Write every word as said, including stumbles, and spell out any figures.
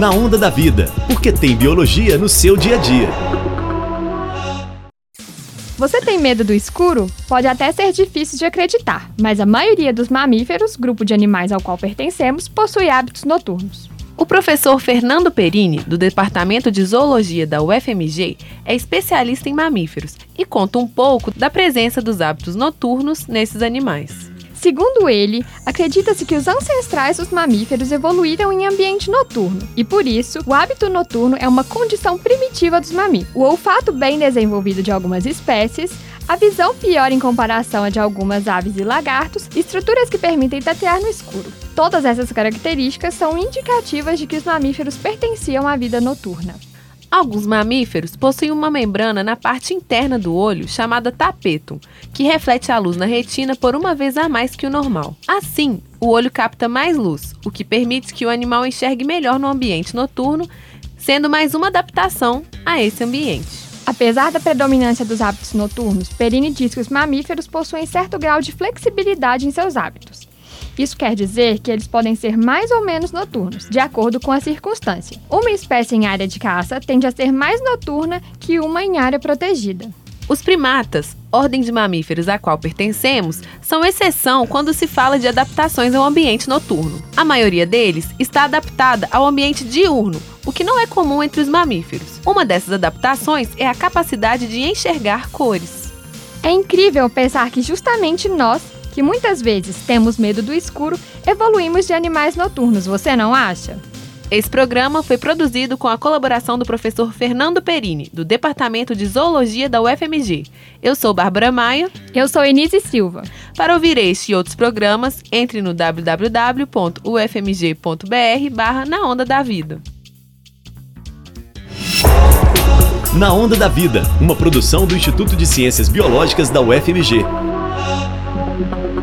Na Onda da Vida, porque tem biologia no seu dia a dia. Você tem medo do escuro? Pode até ser difícil de acreditar, mas a maioria dos mamíferos, grupo de animais ao qual pertencemos, possui hábitos noturnos. O professor Fernando Perini, do Departamento de Zoologia da U F M G, é especialista em mamíferos e conta um pouco da presença dos hábitos noturnos nesses animais. Segundo ele, acredita-se que os ancestrais dos mamíferos evoluíram em ambiente noturno, e por isso, o hábito noturno é uma condição primitiva dos mamíferos. O olfato bem desenvolvido de algumas espécies, a visão pior em comparação à de algumas aves e lagartos, estruturas que permitem tatear no escuro. Todas essas características são indicativas de que os mamíferos pertenciam à vida noturna. Alguns mamíferos possuem uma membrana na parte interna do olho chamada tapetum, que reflete a luz na retina por uma vez a mais que o normal. Assim, o olho capta mais luz, o que permite que o animal enxergue melhor no ambiente noturno, sendo mais uma adaptação a esse ambiente. Apesar da predominância dos hábitos noturnos, Perini diz que os mamíferos possuem certo grau de flexibilidade em seus hábitos. Isso quer dizer que eles podem ser mais ou menos noturnos, de acordo com a circunstância. Uma espécie em área de caça tende a ser mais noturna que uma em área protegida. Os primatas, ordem de mamíferos a qual pertencemos, são exceção quando se fala de adaptações ao ambiente noturno. A maioria deles está adaptada ao ambiente diurno, o que não é comum entre os mamíferos. Uma dessas adaptações é a capacidade de enxergar cores. É incrível pensar que justamente nós, que muitas vezes temos medo do escuro, evoluímos de animais noturnos, você não acha? Esse programa foi produzido com a colaboração do professor Fernando Perini, do Departamento de Zoologia da U F M G. Eu sou Bárbara Maia. Eu sou Enise Silva. Para ouvir este e outros programas, entre no w w w ponto u f m g ponto b r barra Na Onda da Vida. Na Onda da Vida, uma produção do Instituto de Ciências Biológicas da U F M G.